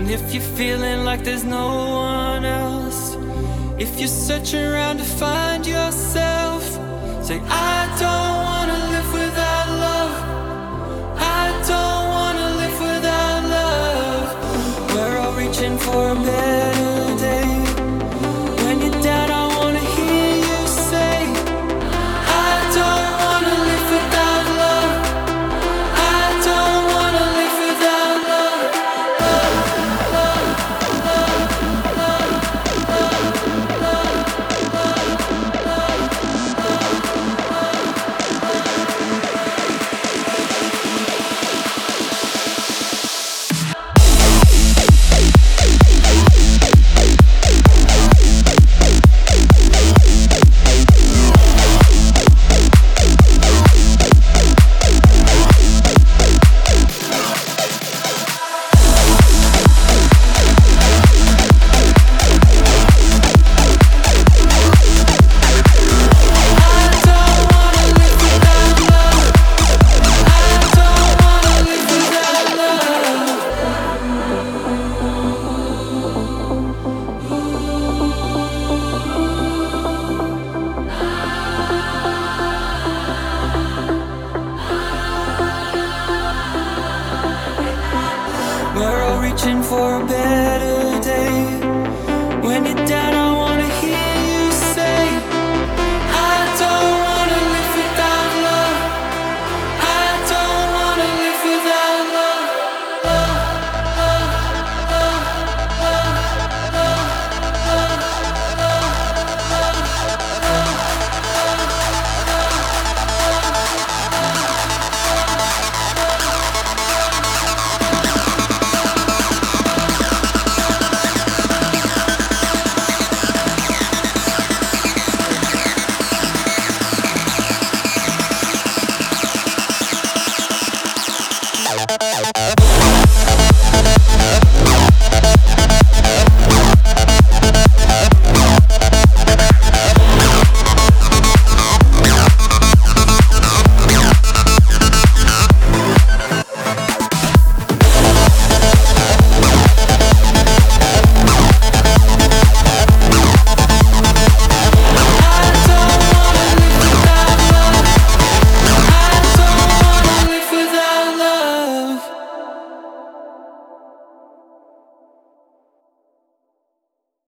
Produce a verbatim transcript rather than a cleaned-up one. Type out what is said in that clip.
If you're feeling like there's no one else, if you're searching around to find yourself, say I don't wanna live without love. I don't wanna live without love. We're all reaching for a better day. When you're down, I wanna hear you say I don't wanna live without love. I don't wanna live without love. We're all reaching for a better